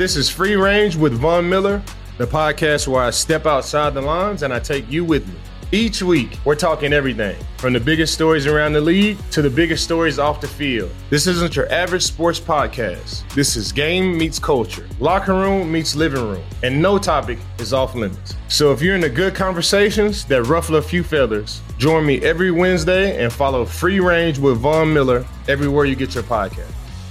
This is Free Range with Von Miller, the podcast where I step outside the lines and I take you with me. Each week, we're talking everything from the biggest stories around the league to the biggest stories off the field. This isn't your average sports podcast. This is game meets culture, locker room meets living room, and no topic is off limits. So if you're into good conversations that ruffle a few feathers, join me every Wednesday and follow Free Range with Von Miller everywhere you get your podcast.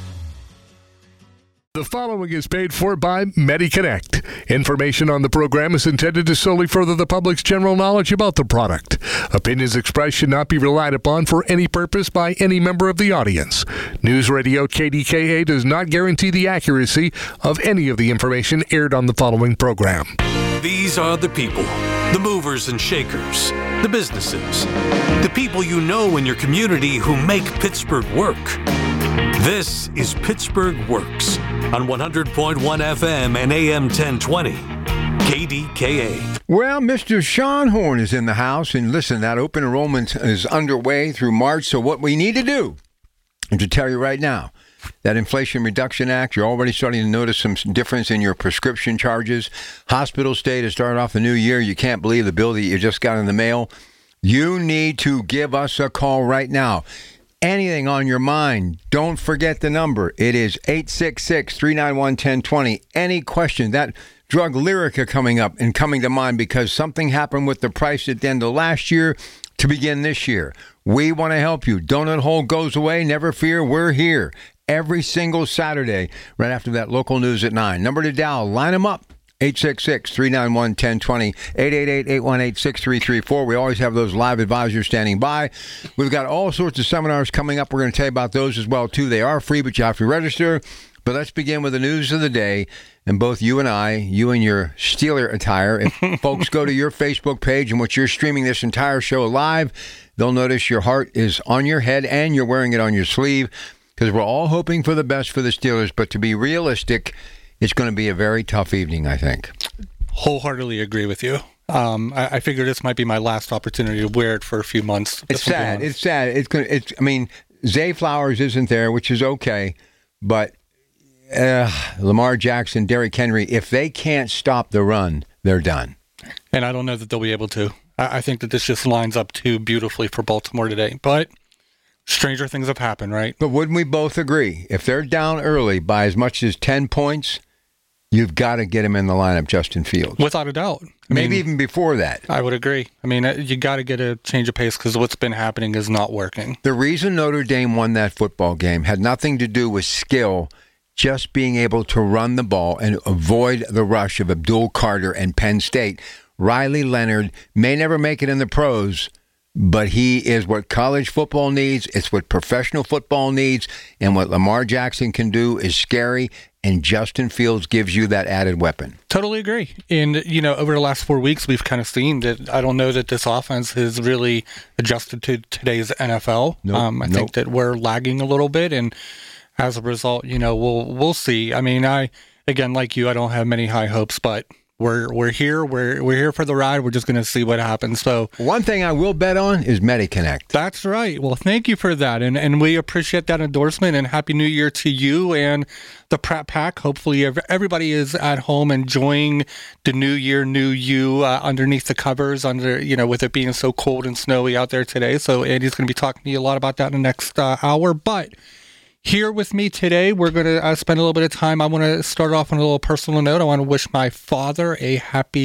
The following is paid for by MediConnect. Information on the program is intended to solely further the public's general knowledge about the product. Opinions expressed should not be relied upon for any purpose by any member of the audience. News Radio KDKA does not guarantee the accuracy of any of the information aired on the following program. These are the people, the movers and shakers, the businesses, the people you know in your community who make Pittsburgh work. This is Pittsburgh Works on 100.1 FM and AM 1020, KDKA. Well, Mr. Sean Horn is in the house, and listen, that open enrollment is underway through March, so what we need to do is to tell you right now, that Inflation Reduction Act, you're already starting to notice some difference in your prescription charges. Hospital stay to start off the new year, you can't believe the bill that you just got in the mail. You need to give us a call right now. Anything on your mind, don't forget the number. It is 866-391-1020. Any question, that drug Lyrica coming up and coming to mind because something happened with the price at the end of last year to begin this year. We want to help you. Donut hole goes away. Never fear. We're here every single Saturday right after that local news at 9. Number to dial. Line them up. 866-391-1020, 888-818-6334. We always have those live advisors standing by. We've got all sorts of seminars coming up. We're going to tell you about those as well, too. They are free, but you have to register. But let's begin with the news of the day. And both you and I, you and your Steeler attire, if folks go to your Facebook page in which you're streaming this entire show live, they'll notice your heart is on your head and you're wearing it on your sleeve because we're all hoping for the best for the Steelers. But to be realistic, it's going to be a very tough evening, I think. Wholeheartedly agree with you. I figure this might be my last opportunity to wear it for a few months. It's sad. It's sad. I mean, Zay Flowers isn't there, which is okay, but Lamar Jackson, Derrick Henry, if they can't stop the run, they're done. And I don't know that they'll be able to. I think that this just lines up too beautifully for Baltimore today. But stranger things have happened, right? But wouldn't we both agree? If they're down early by as much as 10 points, you've got to get him in the lineup, Justin Fields. Without a doubt. Maybe even before that. I would agree. I mean, you got to get a change of pace because what's been happening is not working. The reason Notre Dame won that football game had nothing to do with skill, just being able to run the ball and avoid the rush of Abdul Carter and Penn State. Riley Leonard may never make it in the pros, but he is what college football needs. It's what professional football needs. And what Lamar Jackson can do is scary. And Justin Fields gives you that added weapon. Totally agree. And, over the last 4 weeks, we've kind of seen that I don't know that this offense has really adjusted to today's NFL. I think that we're lagging a little bit. And as a result, we'll see. I mean, again, like you, I don't have many high hopes, but We're here. We're here for the ride. We're just going to see what happens. So one thing I will bet on is MediConnect. That's right. Well, thank you for that, and we appreciate that endorsement. And Happy New Year to you and the Pratt Pack. Hopefully, everybody is at home enjoying the New Year, new you underneath the covers. With it being so cold and snowy out there today. So Andy's going to be talking to you a lot about that in the next hour, but. Here with me today, we're going to spend a little bit of time. I want to start off on a little personal note. I want to wish my father a happy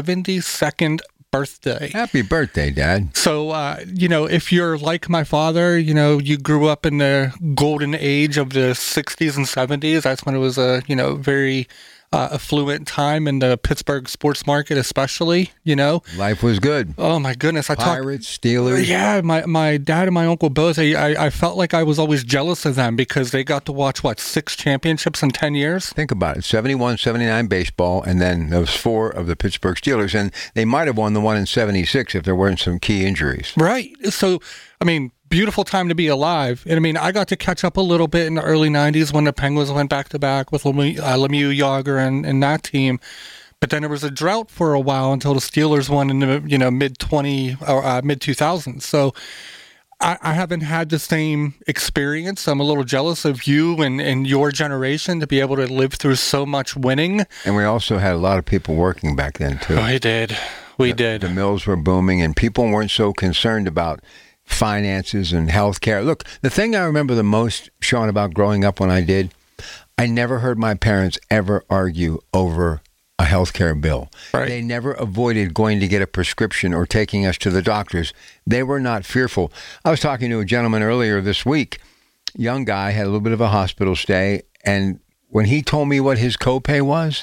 72nd birthday. Happy birthday, Dad. So, if you're like my father, you grew up in the golden age of the 60s and 70s. That's when it was a, very affluent time in the Pittsburgh sports market, especially, Life was good. Oh, my goodness. Pirates, Steelers. Yeah, my dad and my uncle both, I felt like I was always jealous of them because they got to watch, 6 championships in 10 years? Think about it. 71, 79 baseball, and then those 4 of the Pittsburgh Steelers. And they might have won the one in 76 if there weren't some key injuries. Right. So, beautiful time to be alive. And I got to catch up a little bit in the early 90s when the Penguins went back-to-back with Lemieux, Jágr, and that team. But then there was a drought for a while until the Steelers won in the mid-2000s. So I haven't had the same experience. I'm a little jealous of you and your generation to be able to live through so much winning. And we also had a lot of people working back then, too. We did. We did. The mills were booming, and people weren't so concerned about finances and health care. Look, the thing I remember the most, Sean, about growing up when I never heard my parents ever argue over a health care bill. Right. They never avoided going to get a prescription or taking us to the doctors. They were not fearful. I was talking to a gentleman earlier this week, young guy, had a little bit of a hospital stay, and when he told me what his copay was,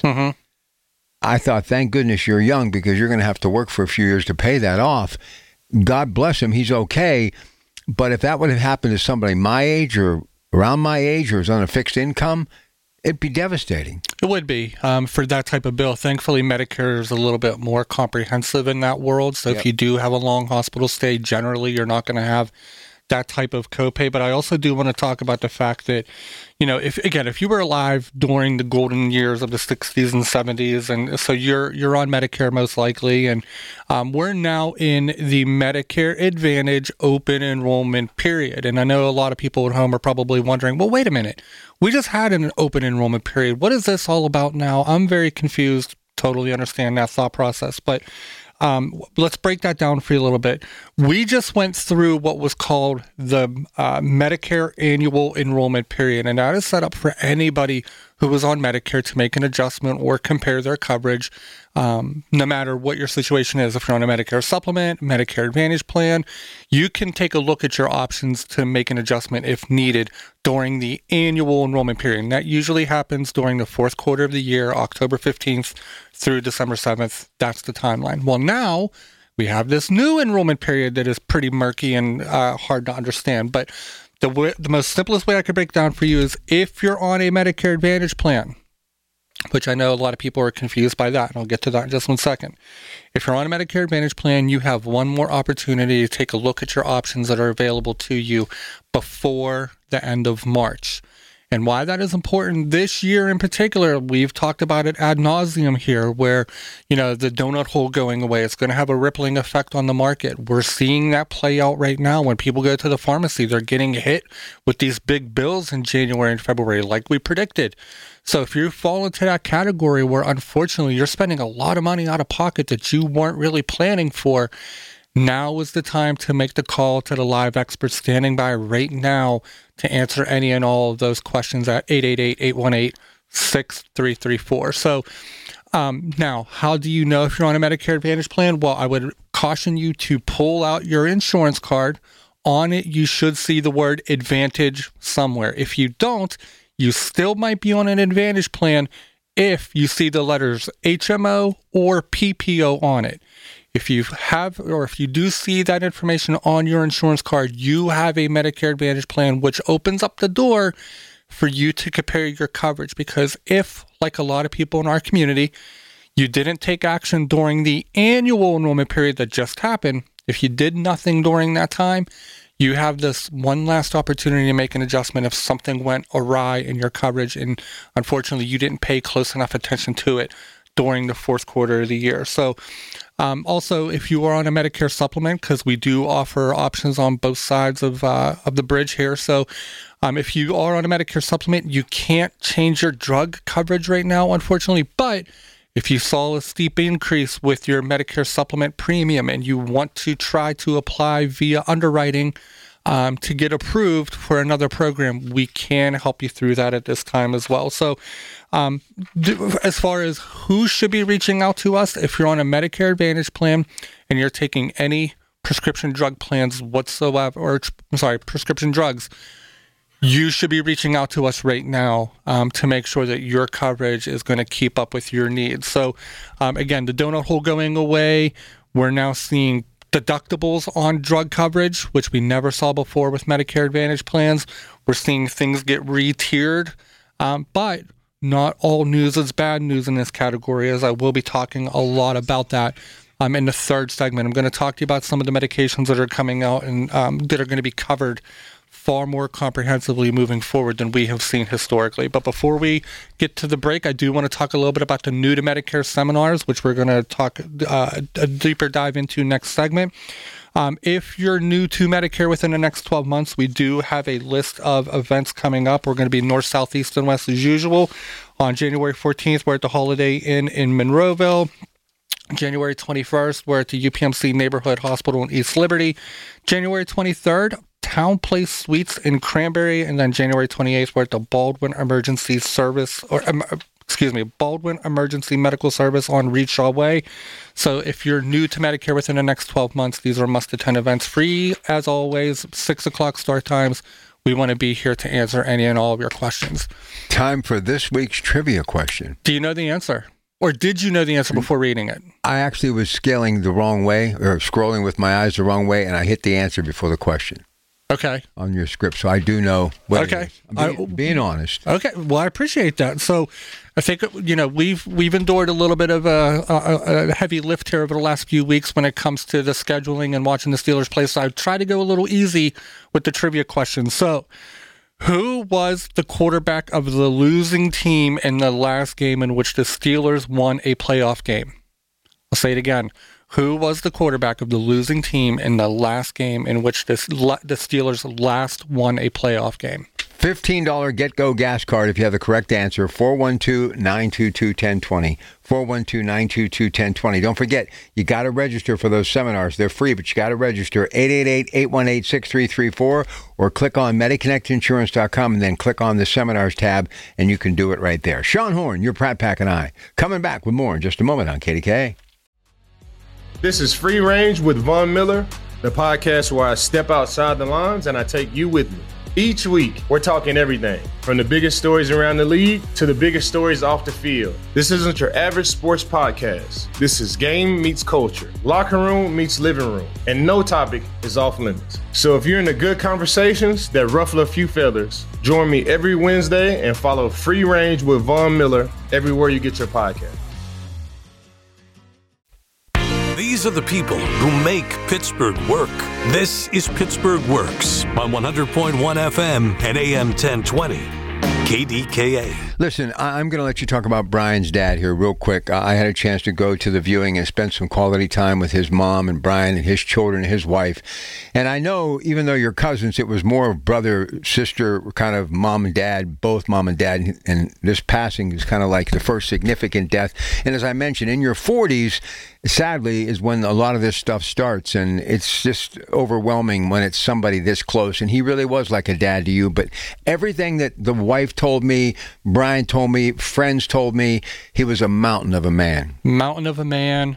I thought, thank goodness you're young, because you're going to have to work for a few years to pay that off. God bless him, he's okay. But if that would have happened to somebody my age or around my age or was on a fixed income, it'd be devastating. It would be for that type of bill. Thankfully, Medicare is a little bit more comprehensive in that world. So if you do have a long hospital stay, generally you're not going to have that type of copay. But I also do want to talk about the fact that, if you were alive during the golden years of the 60s and 70s, and so you're on Medicare most likely, and we're now in the Medicare Advantage open enrollment period. And I know a lot of people at home are probably wondering, well, wait a minute, we just had an open enrollment period. What is this all about now? I'm very confused. Totally understand that thought process, but let's break that down for you a little bit. We just went through what was called the Medicare annual enrollment period, and that is set up for anybody who was on Medicare to make an adjustment or compare their coverage, no matter what your situation is. If you're on a Medicare supplement, Medicare Advantage plan, you can take a look at your options to make an adjustment if needed during the annual enrollment period. And that usually happens during the fourth quarter of the year, October 15th through December 7th. That's the timeline. Well, now we have this new enrollment period that is pretty murky and hard to understand. But the most simplest way I could break down for you is if you're on a Medicare Advantage plan, which I know a lot of people are confused by that, and I'll get to that in just 1 second. If you're on a Medicare Advantage plan, you have one more opportunity to take a look at your options that are available to you before the end of March. And why that is important this year in particular, we've talked about it ad nauseum here, where, the donut hole going away, it's going to have a rippling effect on the market. We're seeing that play out right now. When people go to the pharmacy, they're getting hit with these big bills in January and February, like we predicted. So if you fall into that category where, unfortunately, you're spending a lot of money out of pocket that you weren't really planning for, now is the time to make the call to the live experts standing by right now to answer any and all of those questions at 888-818-6334. So now, how do you know if you're on a Medicare Advantage plan? Well, I would caution you to pull out your insurance card. On it, you should see the word Advantage somewhere. If you don't, you still might be on an Advantage plan if you see the letters HMO or PPO on it. If you have, or if you do see that information on your insurance card, you have a Medicare Advantage plan, which opens up the door for you to compare your coverage. Because if, like a lot of people in our community, you didn't take action during the annual enrollment period that just happened, if you did nothing during that time, you have this one last opportunity to make an adjustment if something went awry in your coverage and unfortunately you didn't pay close enough attention to it during the fourth quarter of the year. So also, if you are on a Medicare supplement, because we do offer options on both sides of the bridge here. So if you are on a Medicare supplement, you can't change your drug coverage right now, unfortunately. But if you saw a steep increase with your Medicare supplement premium and you want to try to apply via underwriting to get approved for another program, we can help you through that at this time as well. So as far as who should be reaching out to us, if you're on a Medicare Advantage plan and you're taking any prescription drug plans whatsoever, or prescription drugs, you should be reaching out to us right now to make sure that your coverage is going to keep up with your needs. So again, the donut hole going away, we're now seeing deductibles on drug coverage, which we never saw before with Medicare Advantage plans. We're seeing things get re-tiered, but not all news is bad news in this category, as I will be talking a lot about that in the third segment. I'm going to talk to you about some of the medications that are coming out and that are going to be covered far more comprehensively moving forward than we have seen historically. But before we get to the break, I do want to talk a little bit about the new to Medicare seminars, which we're going to talk a deeper dive into next segment. If you're new to Medicare within the next 12 months, we do have a list of events coming up. We're going to be north, south, east, and west as usual. On January 14th, we're at the Holiday Inn in Monroeville. January 21st, we're at the UPMC Neighborhood Hospital in East Liberty. January 23rd, Town Place Suites in Cranberry. And then January 28th, we're at the Baldwin Emergency Medical Service on Reedshaw Way. So if you're new to Medicare within the next 12 months, these are must-attend events. Free, as always, 6 o'clock start times. We want to be here to answer any and all of your questions. Time for this week's trivia question. Do you know the answer? Or did you know the answer before reading it? I actually was scaling the wrong way, or scrolling with my eyes the wrong way, and I hit the answer before the question. Okay. On your script, so I do know what okay. It is. Being honest. Okay, well, I appreciate that. So I think, we've endured a little bit of a heavy lift here over the last few weeks when it comes to the scheduling and watching the Steelers play, so I try to go a little easy with the trivia questions. So, who was the quarterback of the losing team in the last game in which the Steelers won a playoff game? I'll say it again. Who was the quarterback of the losing team in the last game in which the Steelers last won a playoff game? $15 Get-Go gas card if you have the correct answer. 412-922-1020. 412-922-1020. Don't forget, you got to register for those seminars. They're free, but you got to register. 888-818-6334 or click on MediConnectInsurance.com and then click on the seminars tab, and you can do it right there. Sean Horn, your Pratt Pack and I, coming back with more in just a moment on KDKA. This is Free Range with Von Miller, the podcast where I step outside the lines and I take you with me. Each week, we're talking everything from the biggest stories around the league to the biggest stories off the field. This isn't your average sports podcast. This is game meets culture, locker room meets living room, and no topic is off limits. So if you're into good conversations that ruffle a few feathers, join me every Wednesday and follow Free Range with Von Miller everywhere you get your podcast. These are the people who make Pittsburgh work. This is Pittsburgh Works on 100.1 FM and AM 1020. KDKA. Listen, I'm going to let you talk about Brian's dad here real quick. I had a chance to go to the viewing and spend some quality time with his mom and Brian and his children and his wife. And I know, even though you're cousins, it was more brother, sister, kind of mom and dad, both mom and dad. And this passing is kind of like the first significant death. And as I mentioned, in your 40s, sadly, is when a lot of this stuff starts, and it's just overwhelming when it's somebody this close. And he really was like a dad to you. But everything that the wife told me, Brian told me, friends told me, he was a mountain of a man. Mountain of a man,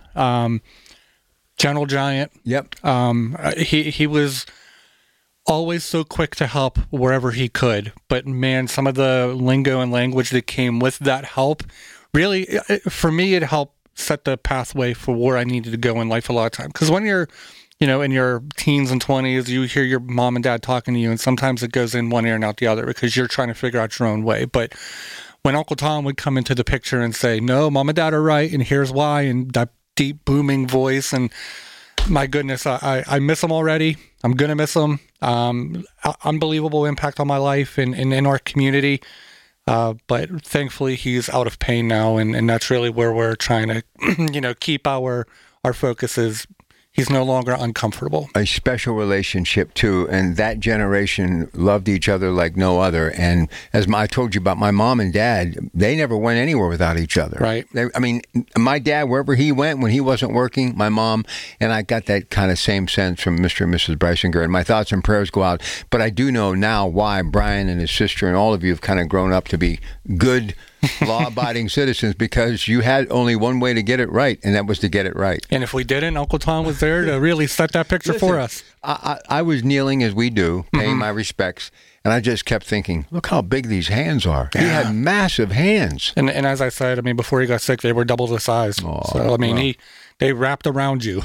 gentle giant. Yep. He was always so quick to help wherever he could. But man, some of the lingo and language that came with that help, really, for me, it helped set the pathway for where I needed to go in life a lot of times. Because when you're, in your teens and 20s, you hear your mom and dad talking to you, and sometimes it goes in one ear and out the other because you're trying to figure out your own way. But when Uncle Tom would come into the picture and say, no, mom and dad are right, and here's why, and that deep booming voice, and my goodness, I miss him already. I'm going to miss him. Unbelievable impact on my life and in our community. But thankfully he's out of pain now, and that's really where we're trying to, keep our focus is he's no longer uncomfortable. A special relationship too, and that generation loved each other like no other. And as I told you about my mom and dad, they never went anywhere without each other. Right. My dad, wherever he went when he wasn't working, my mom, and I got that kind of same sense from Mr. and Mrs. Breisinger, and my thoughts and prayers go out. But I do know now why Brian and his sister and all of you have kind of grown up to be good, law-abiding citizens, because you had only one way to get it right, and that was to get it right. And if we didn't, Uncle Tom was there to really set that picture for us. I was kneeling, as we do, paying my respects, and I just kept thinking, look how big these hands are. Yeah. He had massive hands. And as I said, before he got sick, they were double the size. Oh, so, they wrapped around you,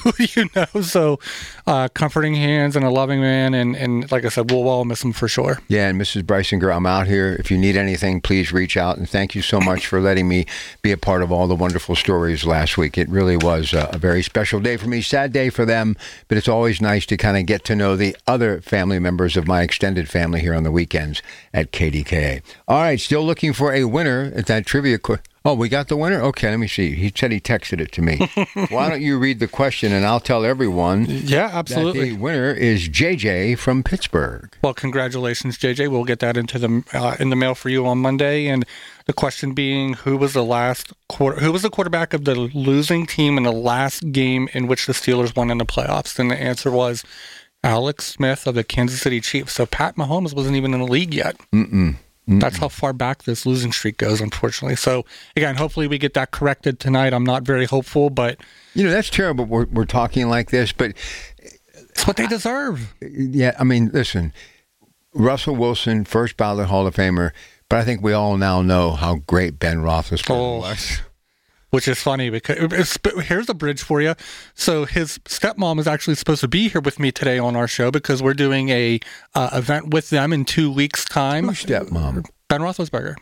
So comforting hands and a loving man. And like I said, we'll all miss him for sure. Yeah, and Mrs. Brysinger, I'm out here. If you need anything, please reach out. And thank you so much for letting me be a part of all the wonderful stories last week. It really was a very special day for me, sad day for them, but it's always nice to kind of get to know the other family members of my extended family here on the weekends at KDKA. All right, still looking for a winner at that trivia quiz. Oh, we got the winner? Okay, let me see. He said he texted it to me. Why don't you read the question, and I'll tell everyone yeah, absolutely. that the winner is JJ from Pittsburgh. Well, congratulations, JJ. We'll get that into in the mail for you on Monday. And the question being, who was the quarterback of the losing team in the last game in which the Steelers won in the playoffs? And the answer was Alex Smith of the Kansas City Chiefs. So Pat Mahomes wasn't even in the league yet. That's how far back this losing streak goes, unfortunately. So, again, hopefully we get that corrected tonight. I'm not very hopeful, but... that's terrible. We're talking like this, but... It's what they deserve. Yeah, I mean, listen, Russell Wilson, first ballot Hall of Famer, but I think we all now know how great Ben Roethlisberger was. Which is funny because here's a bridge for you. So his stepmom is actually supposed to be here with me today on our show because we're doing a event with them in 2 weeks' time. Who's stepmom? Ben Roethlisberger.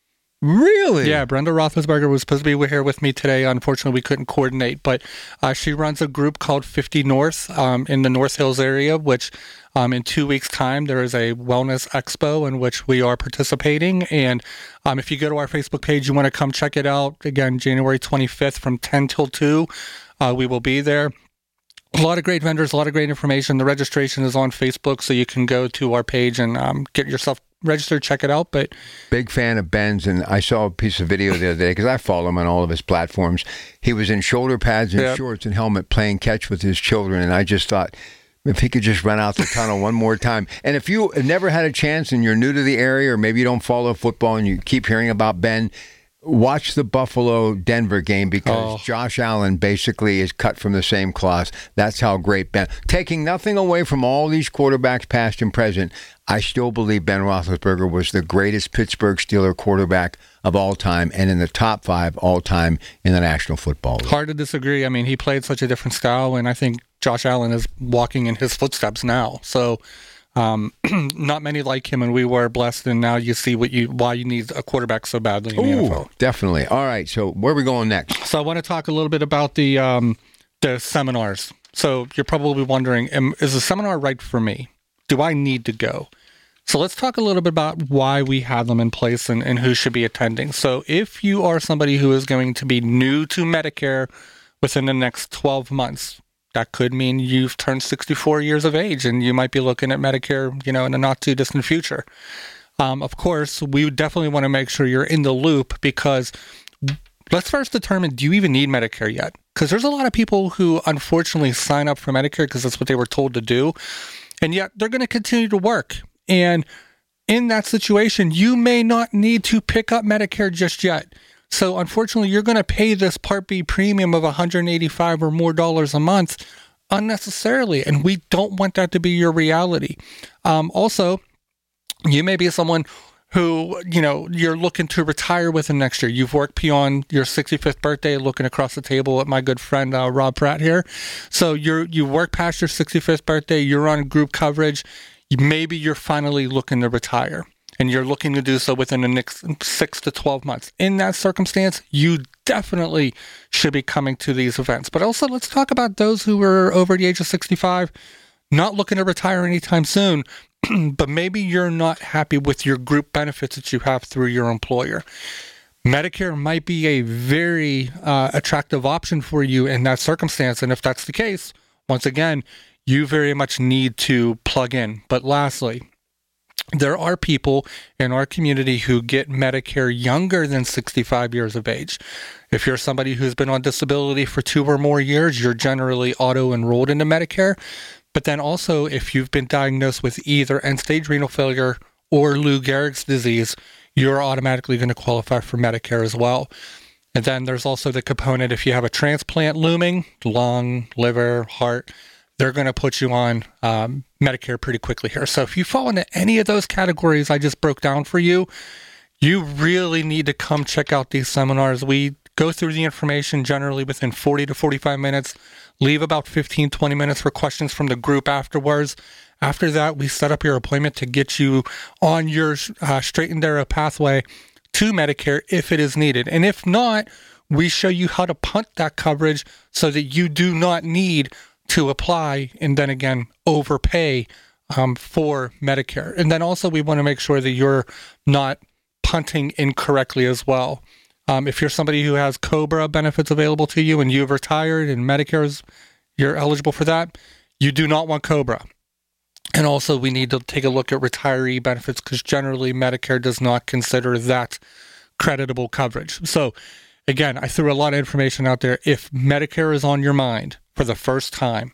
Really? Yeah, Brenda Roethlisberger was supposed to be here with me today. Unfortunately, we couldn't coordinate, but she runs a group called 50 North in the North Hills area, which in 2 weeks' time, there is a wellness expo in which we are participating. And if you go to our Facebook page, you want to come check it out. Again, January 25th from 10 till 2, we will be there. A lot of great vendors, a lot of great information. The registration is on Facebook, so you can go to our page and get yourself registered, check it out. But big fan of Ben's, and I saw a piece of video the other day because I follow him on all of his platforms. He was in shoulder pads and shorts and helmet playing catch with his children, and I just thought, if he could just run out the tunnel one more time. And if you have never had a chance and you're new to the area, or maybe you don't follow football and you keep hearing about Ben, watch the Buffalo-Denver game because Josh Allen basically is cut from the same cloth. That's how great Ben. Taking nothing away from all these quarterbacks, past and present, I still believe Ben Roethlisberger was the greatest Pittsburgh Steeler quarterback of all time and in the top 5 all time in the National Football League. Hard to disagree. I mean, he played such a different style, and I think Josh Allen is walking in his footsteps now. So not many like him, and we were blessed, and now you see why you need a quarterback so badly in the NFL. Definitely. All right, so where are we going next? So I want to talk a little bit about the seminars. So you're probably wondering, is the seminar right for me? Do I need to go? So let's talk a little bit about why we have them in place and who should be attending. So if you are somebody who is going to be new to Medicare within the next 12 months, that could mean you've turned 64 years of age and you might be looking at Medicare, in a not too distant future. Of course, we definitely want to make sure you're in the loop because let's first determine, do you even need Medicare yet? Because there's a lot of people who unfortunately sign up for Medicare because that's what they were told to do. And yet they're going to continue to work. And in that situation, you may not need to pick up Medicare just yet. So unfortunately, you're going to pay this Part B premium of $185 or more a month unnecessarily. And we don't want that to be your reality. Also, you may be someone who, you're looking to retire within next year. You've worked beyond your 65th birthday, looking across the table at my good friend, Rob Pratt here. So you work past your 65th birthday, you're on group coverage. Maybe you're finally looking to retire and you're looking to do so within the next 6 to 12 months. In that circumstance, you definitely should be coming to these events. But also, let's talk about those who are over the age of 65, not looking to retire anytime soon, but maybe you're not happy with your group benefits that you have through your employer. Medicare might be a very attractive option for you in that circumstance. And if that's the case, once again, you very much need to plug in. But lastly, there are people in our community who get Medicare younger than 65 years of age. If you're somebody who's been on disability for 2 or more years, you're generally auto-enrolled into Medicare. But then also, if you've been diagnosed with either end-stage renal failure or Lou Gehrig's disease, you're automatically going to qualify for Medicare as well. And then there's also the component, if you have a transplant looming, lung, liver, heart, they're going to put you on Medicare pretty quickly here. So if you fall into any of those categories I just broke down for you, you really need to come check out these seminars. We go through the information generally within 40 to 45 minutes, leave about 15, 20 minutes for questions from the group afterwards. After that, we set up your appointment to get you on your straight and narrow pathway to Medicare if it is needed. And if not, we show you how to punt that coverage so that you do not need to apply and then again overpay for Medicare. And then also we want to make sure that you're not punting incorrectly as well. If you're somebody who has COBRA benefits available to you and you've retired and you're eligible for that, you do not want COBRA. And also we need to take a look at retiree benefits because generally Medicare does not consider that creditable coverage. So again, I threw a lot of information out there. If Medicare is on your mind for the first time,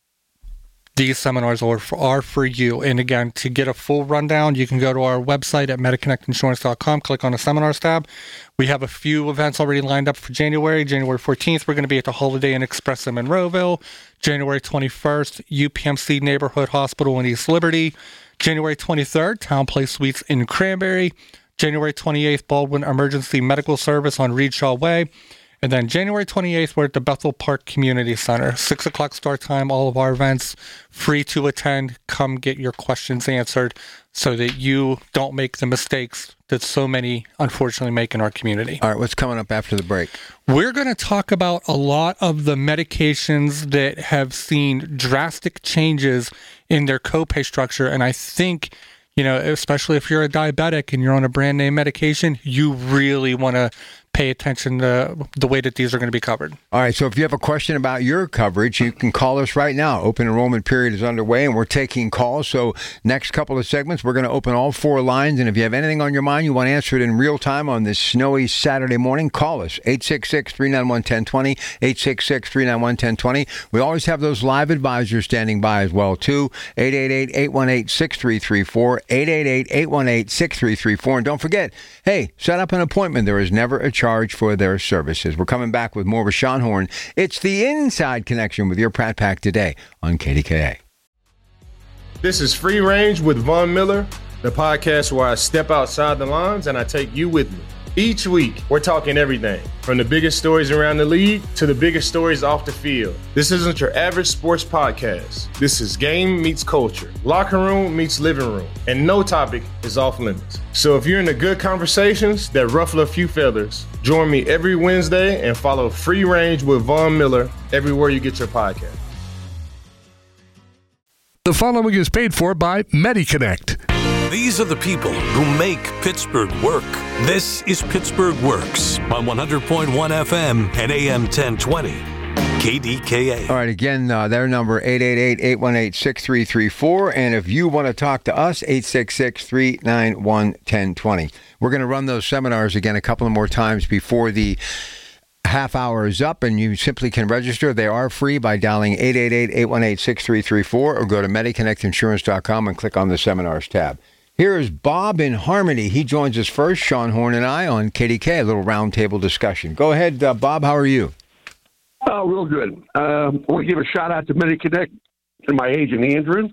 these seminars are for you. And again, to get a full rundown, you can go to our website at MediConnectInsurance.com, click on the seminars tab. We have a few events already lined up for January. January 14th, we're going to be at the Holiday Inn Express in Monroeville. January 21st, UPMC Neighborhood Hospital in East Liberty. January 23rd, Town Place Suites in Cranberry. January 28th, Baldwin Emergency Medical Service on Reed Shaw Way. And then January 28th, we're at the Bethel Park Community Center. 6 o'clock start time, all of our events, free to attend. Come get your questions answered so that you don't make the mistakes that so many unfortunately make in our community. All right, what's coming up after the break? We're going to talk about a lot of the medications that have seen drastic changes in their copay structure. And I think, especially if you're a diabetic and you're on a brand name medication, you really want to pay attention to the way that these are going to be covered. All right, so if you have a question about your coverage, you can call us right now. Open enrollment period is underway, and we're taking calls. So next couple of segments, we're going to open all 4 lines, and if you have anything on your mind, you want to answer it in real time on this snowy Saturday morning, call us, 866-391-1020, 866-391-1020. We always have those live advisors standing by as well, too, 888-818-6334, 888-818-6334. And don't forget, hey, set up an appointment. There is never a charge for their services. We're coming back with more with Sean Horn. It's the Inside Connection with your Pratt Pack today on KDKA. This is Free Range with Von Miller, the podcast where I step outside the lines and I take you with me. Each week, we're talking everything from the biggest stories around the league to the biggest stories off the field. This isn't your average sports podcast. This is game meets culture, locker room meets living room, and no topic is off limits. So if you're into good conversations that ruffle a few feathers, join me every Wednesday and follow Free Range with Von Miller everywhere you get your podcast. The following is paid for by MediConnect. These are the people who make Pittsburgh work. This is Pittsburgh Works on 100.1 FM and AM 1020. KDKA. All right, again, their number, 888-818-6334. And if you want to talk to us, 866-391-1020. We're going to run those seminars again a couple of more times before the half hour is up, and you simply can register. They are free by dialing 888-818-6334 or go to MediConnectInsurance.com and click on the seminars tab. Here is Bob in Harmony. He joins us first, Sean Horn and I, on KDK, a little roundtable discussion. Go ahead, Bob. How are you? Oh, real good. I want to give a shout-out to MediConnect and my agent, Andrew.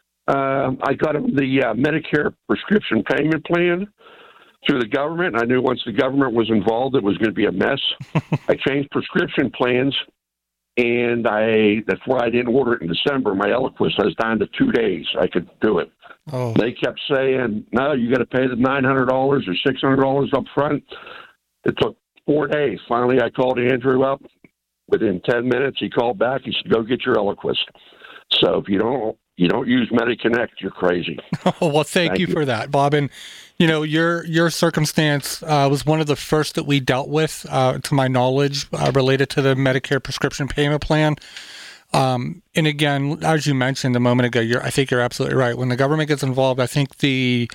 I got him the Medicare prescription payment plan through the government. I knew once the government was involved, it was going to be a mess. I changed prescription plans, and that's why I didn't order it in December. My Eliquis, I was down to 2 days. I could do it. Oh. They kept saying, no, you got to pay the $900 or $600 up front. It took 4 days. Finally, I called Andrew up. Within 10 minutes, he called back. He said, go get your Eliquis. So if you don't use MediConnect, you're crazy. Oh, well, thank you for that, Bob. And, your circumstance was one of the first that we dealt with, to my knowledge, related to the Medicare prescription payment plan. And again, as you mentioned a moment ago, I think you're absolutely right. When the government gets involved, I think the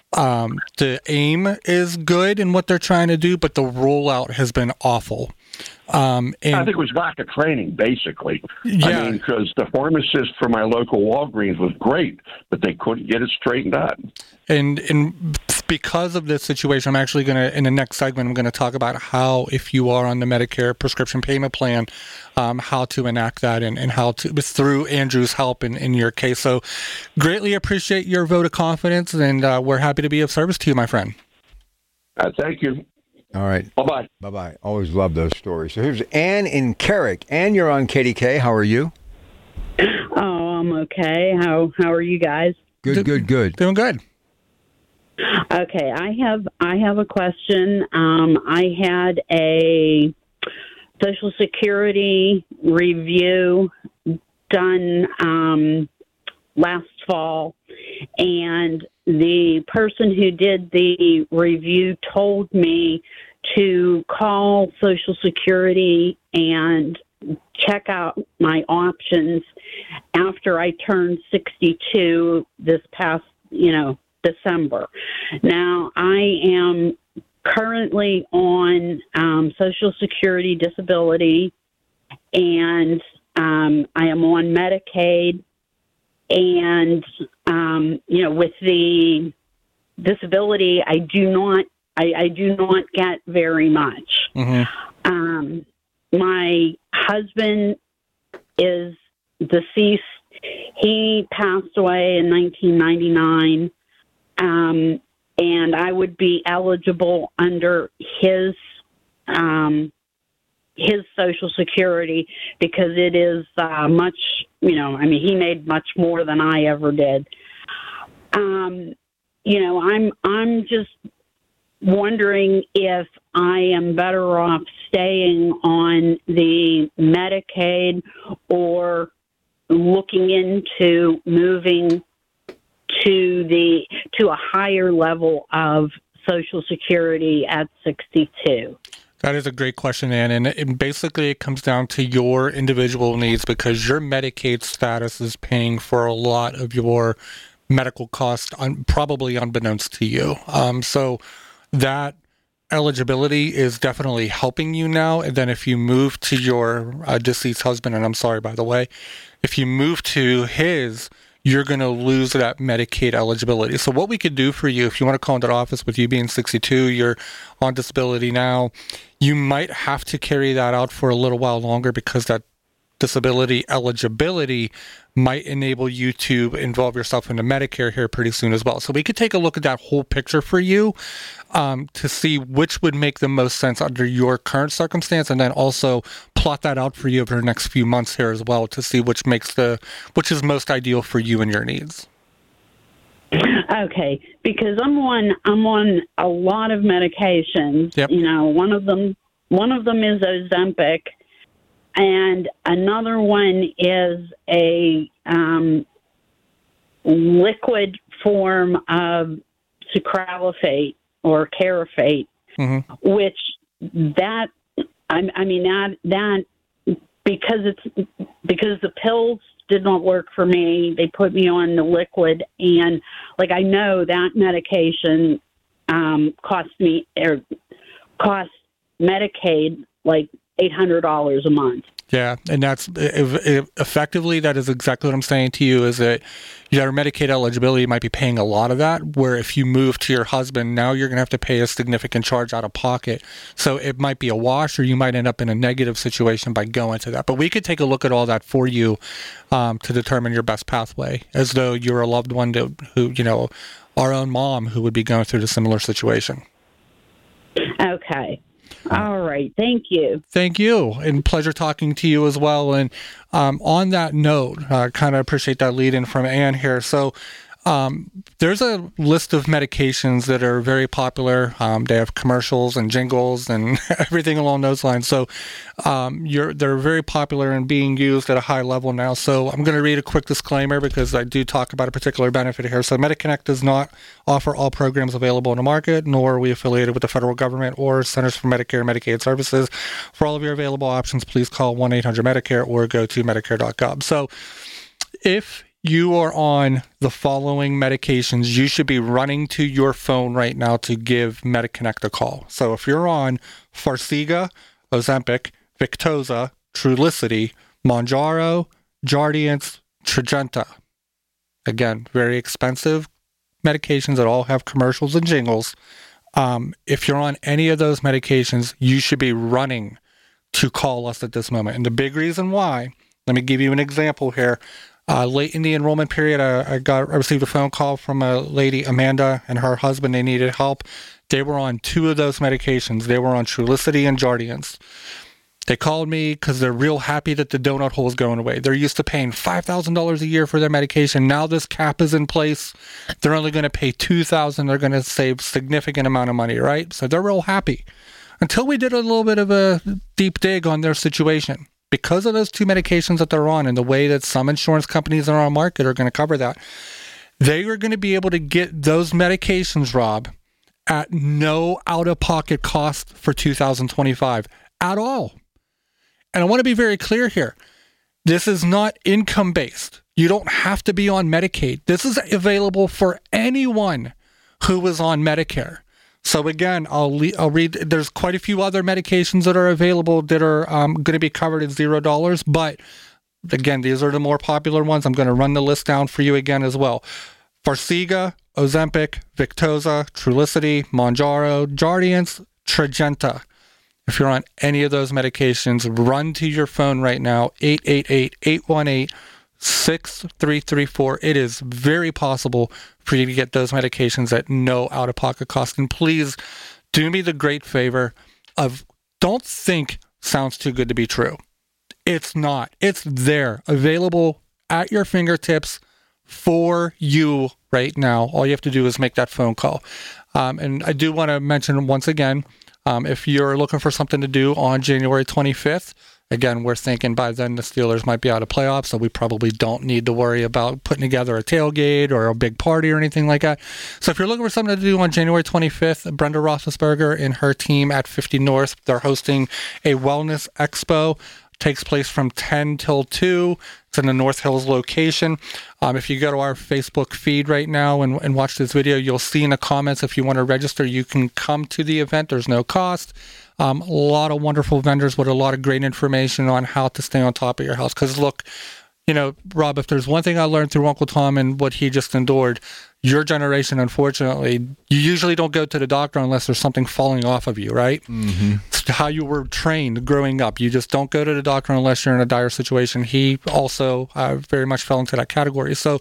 aim is good in what they're trying to do, but the rollout has been awful. And I think it was lack of training, basically. Yeah. I mean, because the pharmacist for my local Walgreens was great, but they couldn't get it straightened out. And because of this situation, I'm actually going to, in the next segment, I'm going to talk about how, if you are on the Medicare prescription payment plan, how to enact that and how to, through Andrew's help in your case. So greatly appreciate your vote of confidence, and we're happy to be of service to you, my friend. Thank you. All right. Bye-bye. Bye-bye. Always love those stories. So here's Ann in Carrick. Ann, you're on KDK. How are you? Oh, I'm okay. How are you guys? Good. Doing good. Okay, I have a question. I had a Social Security review done last fall, and the person who did the review told me to call Social Security and check out my options after I turned 62 this past, December. Now, I am currently on Social Security disability, and I am on Medicaid. And, with the disability, I do not get very much. Mm-hmm. My husband is deceased. He passed away in 1999, and I would be eligible under his Social Security because it is much, he made much more than I ever did. I'm just wondering if I am better off staying on the Medicaid or looking into moving to a higher level of Social Security at 62. That is a great question, Ann, and basically it comes down to your individual needs because your Medicaid status is paying for a lot of your medical costs, probably unbeknownst to you. So that eligibility is definitely helping you now. And then if you move to your deceased husband, and I'm sorry, by the way, if you move to his, you're going to lose that Medicaid eligibility. So what we could do for you, if you want to call into the office with you being 62, you're on disability now, you might have to carry that out for a little while longer because that disability eligibility might enable you to involve yourself into Medicare here pretty soon as well. So we could take a look at that whole picture for you to see which would make the most sense under your current circumstance, and then also plot that out for you over the next few months here as well to see which is most ideal for you and your needs. Okay, because I'm on a lot of medications. Yep. One of them is Ozempic, and another one is a liquid form of sucralfate or Carafate, Mm-hmm. which that because the pills did not work for me, they put me on the liquid, and I know that medication cost Medicaid like $800 a month. Yeah, and that's effectively, that is exactly what I'm saying to you, is that your Medicaid eligibility might be paying a lot of that, where if you move to your husband, now you're going to have to pay a significant charge out of pocket. So it might be a wash, or you might end up in a negative situation by going to that. But we could take a look at all that for you to determine your best pathway, as though you're a loved one who, our own mom who would be going through a similar situation. Okay. All right. Thank you. Thank you. And pleasure talking to you as well. And on that note, kind of appreciate that lead in from Ann here. So there's a list of medications that are very popular. They have commercials and jingles and everything along those lines. So they're very popular and being used at a high level now. So I'm going to read a quick disclaimer because I do talk about a particular benefit here. So MediConnect does not offer all programs available in the market, nor are we affiliated with the federal government or Centers for Medicare and Medicaid Services. For all of your available options, please call 1-800-MEDICARE or go to Medicare.gov. So if you are on the following medications, you should be running to your phone right now to give MediConnect a call. So if you're on Farxiga, Ozempic, Victoza, Trulicity, Mounjaro, Jardiance, Tradjenta. Again, very expensive medications that all have commercials and jingles. If you're on any of those medications, you should be running to call us at this moment. And the big reason why, let me give you an example here. Late in the enrollment period, I received a phone call from a lady, Amanda, and her husband. They needed help They were on 2 of those medications. They were on Trulicity and Jardiance. They called me because they're real happy that the donut hole is going away. They're used to paying $5,000 a year for their medication. Now this cap is in place. They're only going to pay $2,000. They're going to save significant amount of money, right? So they're real happy. Until we did a little bit of a deep dig on their situation. Because of those 2 medications that they're on and the way that some insurance companies that are on market are going to cover that, they are going to be able to get those medications, Rob, at no out-of-pocket cost for 2025 at all. And I want to be very clear here. This is not income-based. You don't have to be on Medicaid. This is available for anyone who is on Medicare. So again, I'll read. There's quite a few other medications that are available that are going to be covered at $0. But again, these are the more popular ones. I'm going to run the list down for you again as well. Farxiga, Ozempic, Victoza, Trulicity, Mounjaro, Jardiance, Tradjenta. If you're on any of those medications, run to your phone right now, 888-818-6334. It is very possible for you to get those medications at no out-of-pocket cost. And please do me the great favor of don't think sounds too good to be true. It's not. It's there, available at your fingertips for you right now. All you have to do is make that phone call. And I do want to mention once again, if you're looking for something to do on January 25th, again, we're thinking by then the Steelers might be out of playoffs, so we probably don't need to worry about putting together a tailgate or a big party or anything like that. So if you're looking for something to do on January 25th, Brenda Roethlisberger and her team at 50 North, they're hosting a wellness expo. Takes place from 10 till 2. It's in the North Hills location. If you go to our Facebook feed right now and watch this video, you'll see in the comments if you want to register, you can come to the event. There's no cost. A lot of wonderful vendors with a lot of great information on how to stay on top of your health. Because look, you know, Rob, if there's one thing I learned through Uncle Tom and what he just endured, your generation, unfortunately, you usually don't go to the doctor unless there's something falling off of you, right? Mm-hmm. It's how you were trained growing up. You just don't go to the doctor unless you're in a dire situation. He also very much fell into that category. So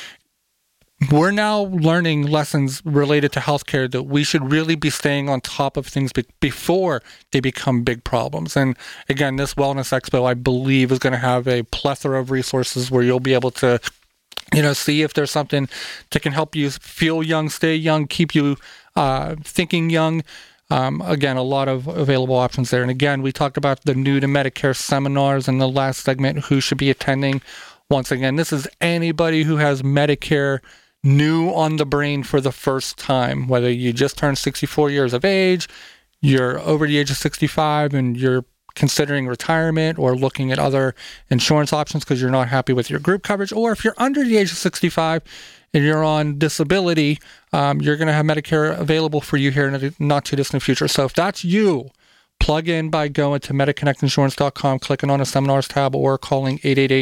we're now learning lessons related to healthcare that we should really be staying on top of things before they become big problems. And again, this Wellness Expo, I believe, is going to have a plethora of resources where you'll be able to, you know, see if there's something that can help you feel young, stay young, keep you thinking young. Again, a lot of available options there. And again, we talked about the new to Medicare seminars in the last segment, who should be attending. Once again, this is anybody who has Medicare new on the brain for the first time, whether you just turned 64 years of age, you're over the age of 65 and you're considering retirement or looking at other insurance options because you're not happy with your group coverage, or if you're under the age of 65 and you're on disability, you're going to have Medicare available for you here in the not too distant future. So if that's you, plug in by going to MediConnectInsurance.com, clicking on the seminars tab, or calling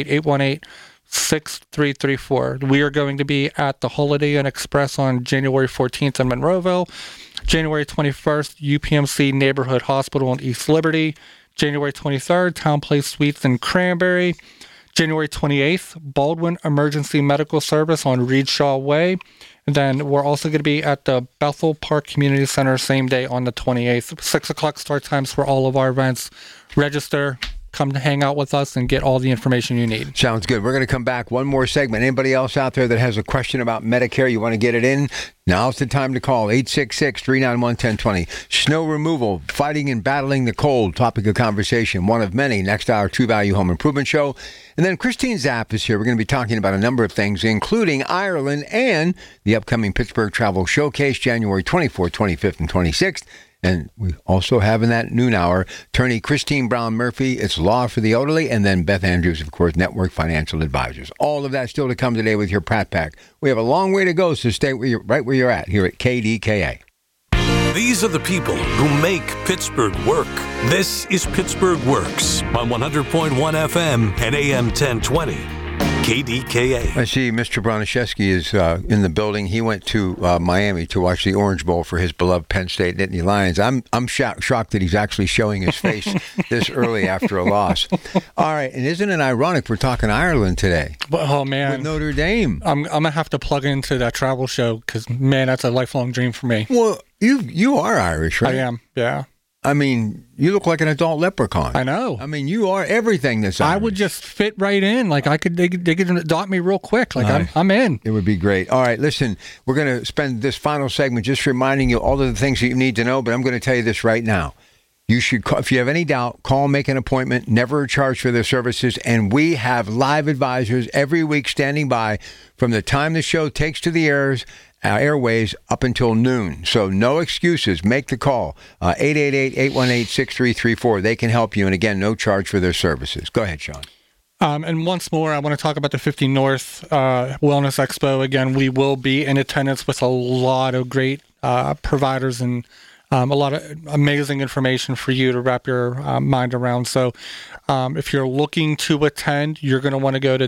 888-818-6334. We are going to be at the Holiday Inn Express on January 14th in Monroeville, January 21st, UPMC Neighborhood Hospital in East Liberty, January 23rd, Town Place Suites in Cranberry, January 28th, Baldwin Emergency Medical Service on Reed Shaw Way. And then we're also going to be at the Bethel Park Community Center same day on the 28th. 6 o'clock start times for all of our events. Register, come to hang out with us, and get all the information you need. Sounds good. We're going to come back. One more segment. Anybody else out there that has a question about Medicare, you want to get it in? Now's the time to call, 866-391-1020. Snow removal, fighting and battling the cold, topic of conversation, one of many. Next hour, True Value Home Improvement Show. And then Christine Zapp is here. We're going to be talking about a number of things, including Ireland and the upcoming Pittsburgh Travel Showcase, January 24th, 25th, and 26th. And we also have in that noon hour, attorney Christine Brown Murphy, it's Law for the Elderly, and then Beth Andrews, of course, Network Financial Advisors. All of that still to come today with your Pratt Pack. We have a long way to go, so stay right where you're at here at KDKA. These are the people who make Pittsburgh work. This is Pittsburgh Works on 100.1 FM and AM 1020. KDKA. I see Mr. Broniszewski is in the building. He went to Miami to watch the Orange Bowl for his beloved Penn State Nittany Lions. I'm shocked that he's actually showing his face this early after a loss. All right, and isn't it ironic we're talking Ireland today? Oh, man. With Notre Dame. I'm going to have to plug into that travel show because, man, that's a lifelong dream for me. Well, You are Irish, right? I am, yeah. I mean, you look like an adult leprechaun. I know. I mean, you are everything that's Irish. I would just fit right in. Like they could adopt me real quick. Like I'm in. It would be great. All right, listen, we're going to spend this final segment just reminding you all of the things that you need to know, but I'm going to tell you this right now. You should call, if you have any doubt, call, make an appointment, never charge for their services, and we have live advisors every week standing by from the time the show takes to the airways up until noon. So no excuses. Make the call. 888-818-6334. They can help you. And again, no charge for their services. Go ahead, Sean. And once more, I want to talk about the 50 North Wellness Expo. Again, we will be in attendance with a lot of great providers and a lot of amazing information for you to wrap your mind around. So if you're looking to attend, you're going to want to go to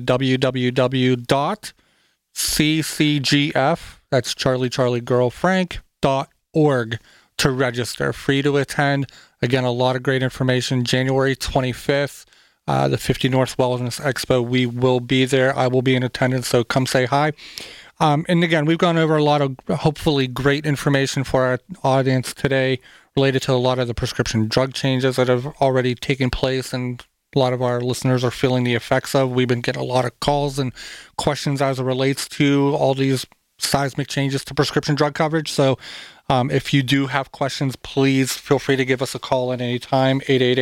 www.ccgf, that's Charlie Girl Frank.org to register. Free to attend. Again, a lot of great information. January 25th, the 50 North Wellness Expo. We will be there. I will be in attendance, so come say hi. And again, we've gone over a lot of hopefully great information for our audience today related to a lot of the prescription drug changes that have already taken place and a lot of our listeners are feeling the effects of. We've been getting a lot of calls and questions as it relates to all these seismic changes to prescription drug coverage. So if you do have questions, please feel free to give us a call at any time,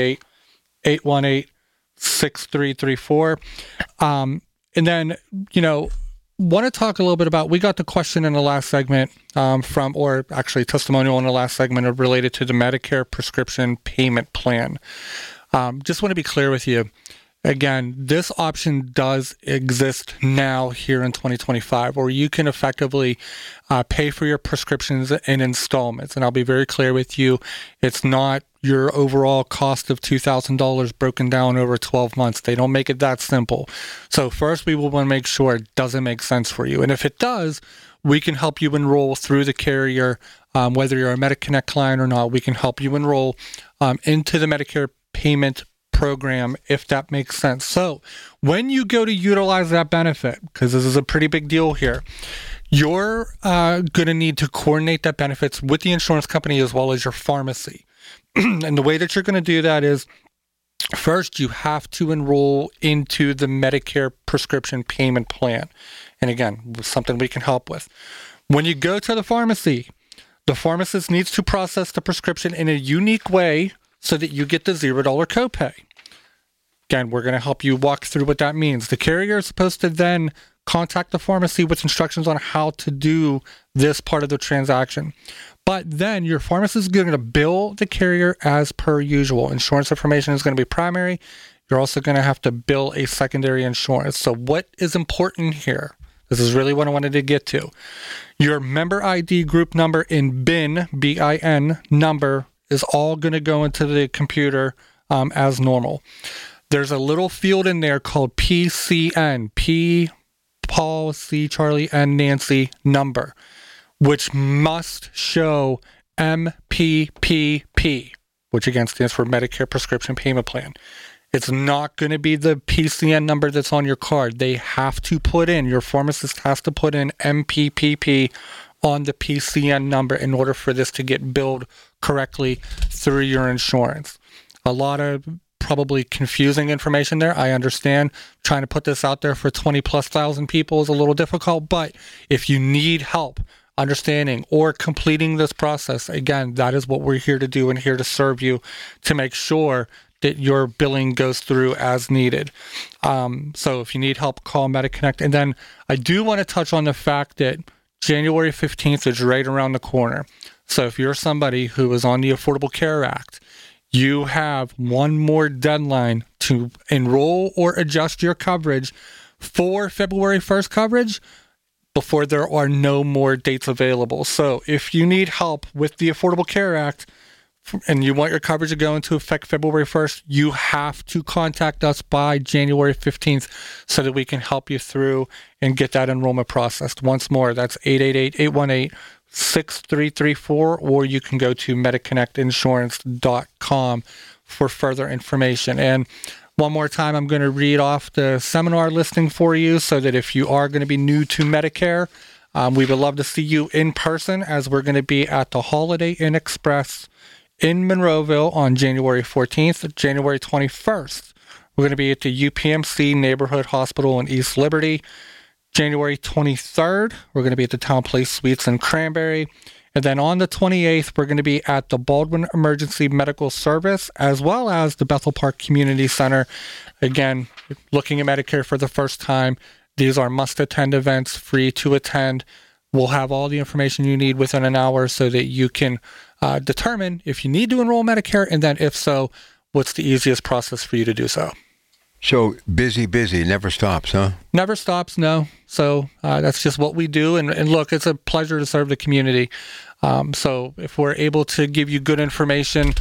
888-818-6334. And then, want to talk a little bit about, we got the question in the last segment testimonial in the last segment related to the Medicare prescription payment plan. Just want to be clear with you. Again, this option does exist now here in 2025, where you can effectively pay for your prescriptions in installments. And I'll be very clear with you, it's not your overall cost of $2,000 broken down over 12 months. They don't make it that simple. So first, we will want to make sure it doesn't make sense for you. And if it does, we can help you enroll through the carrier, whether you're a MediConnect client or not. We can help you enroll into the Medicare payment program, if that makes sense. So when you go to utilize that benefit, because this is a pretty big deal here, you're going to need to coordinate that benefits with the insurance company as well as your pharmacy. And the way that you're going to do that is, first, you have to enroll into the Medicare prescription payment plan. And again, something we can help with. When you go to the pharmacy, the pharmacist needs to process the prescription in a unique way so that you get the $0 copay. Again, we're going to help you walk through what that means. The carrier is supposed to then contact the pharmacy with instructions on how to do this part of the transaction. But then your pharmacist is going to bill the carrier as per usual. Insurance information is going to be primary. You're also going to have to bill a secondary insurance. So what is important here? This is really what I wanted to get to. Your member ID group number in BIN, B-I-N, number is all going to go into the computer as normal. There's a little field in there called PCN, P, Paul, C, Charlie, N, Nancy, number, which must show MPPP, which again stands for Medicare Prescription Payment Plan. It's not going to be the PCN number that's on your card. They have to put in, your pharmacist has to put in MPPP on the PCN number in order for this to get billed correctly through your insurance. A lot of probably confusing information there. I understand trying to put this out there for 20,000+ people is a little difficult, but if you need help understanding or completing this process, again, that is what we're here to do and here to serve you to make sure that your billing goes through as needed. So if you need help, call MediConnect. And then I do want to touch on the fact that January 15th is right around the corner. So if you're somebody who is on the Affordable Care Act, you have one more deadline to enroll or adjust your coverage for February 1st coverage before there are no more dates available. So if you need help with the Affordable Care Act and you want your coverage to go into effect February 1st, you have to contact us by January 15th so that we can help you through and get that enrollment processed. Once more, that's 888-818-6334, or you can go to MediConnectInsurance.com for further information. And one more time, I'm going to read off the seminar listing for you so that if you are going to be new to Medicare, We would love to see you in person, as we're going to be at the Holiday Inn Express in Monroeville on January 14th. January 21st, we're going to be at the UPMC Neighborhood Hospital in East Liberty. January 23rd, we're going to be at the Town Place Suites in Cranberry. And then on the 28th, we're going to be at the Baldwin Emergency Medical Service, as well as the Bethel Park Community Center. Again, looking at Medicare for the first time, these are must-attend events, free to attend. We'll have all the information you need within an hour so that you can determine if you need to enroll Medicare, and then if so, what's the easiest process for you to do so. So busy, never stops, huh? Never stops, no. So that's just what we do. And look, it's a pleasure to serve the community. So if we're able to give you good information,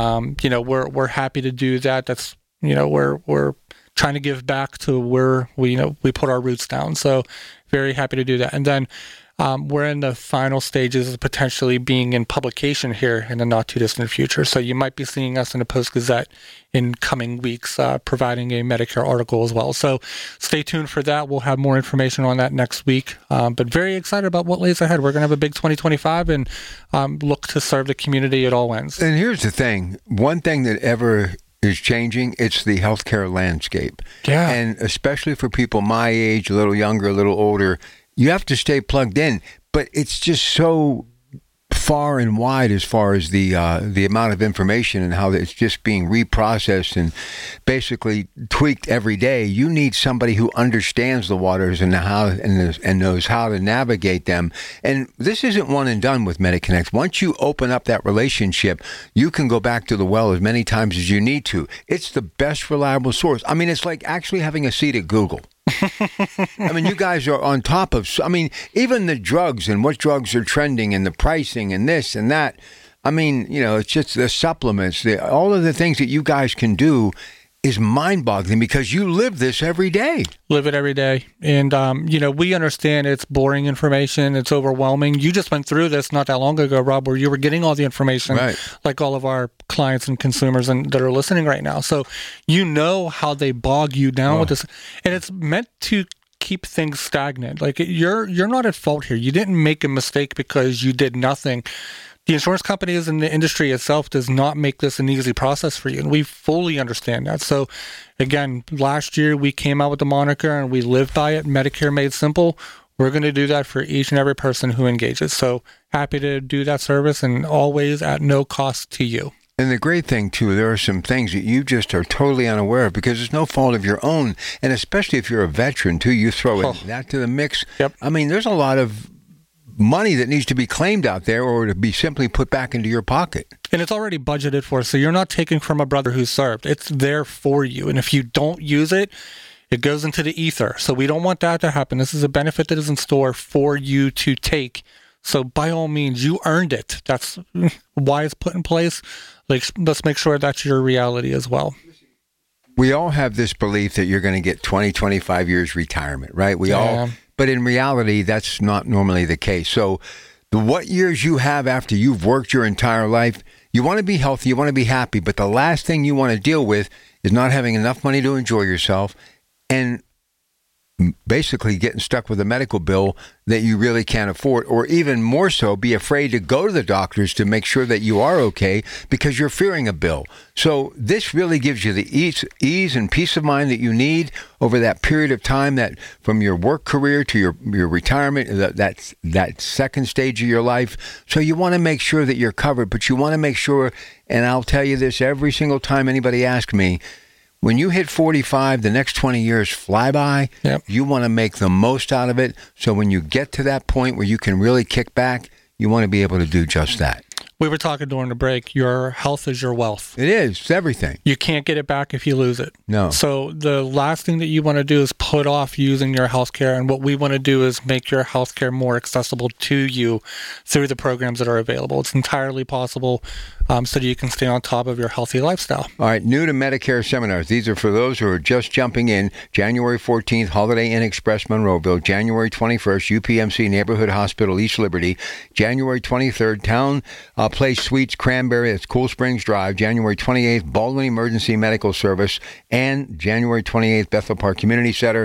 we're happy to do that. That's, we're trying to give back to where we put our roots down. So very happy to do that. And then we're in the final stages of potentially being in publication here in the not too distant future. So you might be seeing us in the Post-Gazette in coming weeks, providing a Medicare article as well. So stay tuned for that. We'll have more information on that next week. But very excited about what lays ahead. We're going to have a big 2025 and look to serve the community at all ends. And here's the thing. One thing that ever is changing, it's the healthcare landscape. Yeah. And especially for people my age, a little younger, a little older, you have to stay plugged in. But it's just so far and wide as far as the amount of information and how it's just being reprocessed and basically tweaked every day. You need somebody who understands the waters and knows how to navigate them. And this isn't one and done with MediConnect. Once you open up that relationship, you can go back to the well as many times as you need to. It's the best reliable source. I mean, it's like actually having a seat at Google. I mean, you guys are on top of, even the drugs and what drugs are trending and the pricing and this and that. I mean, it's just the supplements, all of the things that you guys can do is mind-boggling because you live this every day. Live it every day. And, we understand it's boring information. It's overwhelming. You just went through this not that long ago, Rob, where you were getting all the information, right, like all of our clients and consumers that are listening right now. So you know how they bog you down with this. And it's meant to keep things stagnant. Like you're not at fault here. You didn't make a mistake because you did nothing. The insurance companies and the industry itself does not make this an easy process for you, and we fully understand that. So, again, last year we came out with the moniker and we lived by it, Medicare Made Simple. We're going to do that for each and every person who engages. So happy to do that service and always at no cost to you. And the great thing, too, there are some things that you just are totally unaware of because it's no fault of your own, and especially if you're a veteran, too, you throw that to the mix. Yep. I mean, there's a lot of money that needs to be claimed out there or to be simply put back into your pocket. And it's already budgeted for, so you're not taking from a brother who's served. It's there for you. And if you don't use it, it goes into the ether. So we don't want that to happen. This is a benefit that is in store for you to take. So by all means, you earned it. That's why it's put in place. Let's make sure that's your reality as well. We all have this belief that you're going to get 20, 25 years retirement, right? But in reality, that's not normally the case. So what years you have after you've worked your entire life, you want to be healthy, you want to be happy, but the last thing you want to deal with is not having enough money to enjoy yourself and basically getting stuck with a medical bill that you really can't afford, or even more so, be afraid to go to the doctors to make sure that you are okay because you're fearing a bill. So this really gives you the ease and peace of mind that you need over that period of time, that from your work career to your retirement, that second stage of your life. So you want to make sure that you're covered, but you want to make sure, and I'll tell you this every single time anybody asks me, when you hit 45, the next 20 years fly by. Yep. You want to make the most out of it. So when you get to that point where you can really kick back, you want to be able to do just that. We were talking during the break, your health is your wealth. It is. It's everything. You can't get it back if you lose it. No. So the last thing that you want to do is put off using your health care. And what we want to do is make your health care more accessible to you through the programs that are available. It's entirely possible so that you can stay on top of your healthy lifestyle. All right. New to Medicare seminars. These are for those who are just jumping in. January 14th, Holiday Inn Express, Monroeville. January 21st, UPMC Neighborhood Hospital, East Liberty. January 23rd, Town Place Suites, Cranberry, that's Cool Springs Drive. January 28th, Baldwin Emergency Medical Service, and January 28th, Bethel Park Community Center.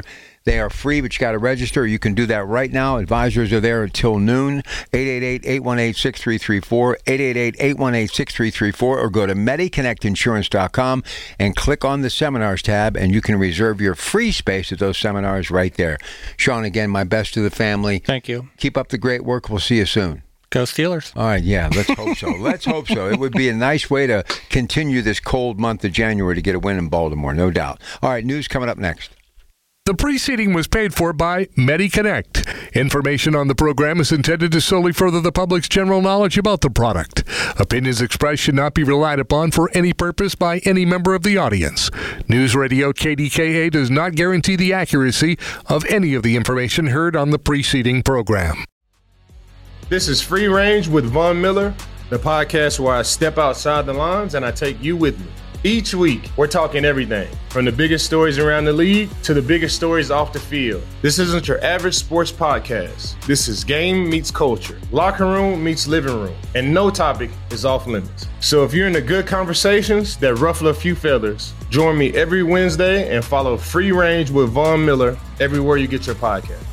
They are free, but you got to register. You can do that right now. Advisors are there until noon. 888-818-6334, 888-818-6334, or go to MediConnectInsurance.com and click on the seminars tab, and you can reserve your free space at those seminars right there. Sean, again, my best to the family. Thank you. Keep up the great work. We'll see you soon. Go Steelers. All right, yeah, let's hope so. Let's hope so. It would be a nice way to continue this cold month of January to get a win in Baltimore, no doubt. All right, news coming up next. The preceding was paid for by MediConnect. Information on the program is intended to solely further the public's general knowledge about the product. Opinions expressed should not be relied upon for any purpose by any member of the audience. News Radio KDKA does not guarantee the accuracy of any of the information heard on the preceding program. This is Free Range with Von Miller, the podcast where I step outside the lines and I take you with me. Each week, we're talking everything from the biggest stories around the league to the biggest stories off the field. This isn't your average sports podcast. This is game meets culture, locker room meets living room, and no topic is off limits. So if you're into good conversations that ruffle a few feathers, join me every Wednesday and follow Free Range with Von Miller everywhere you get your podcast.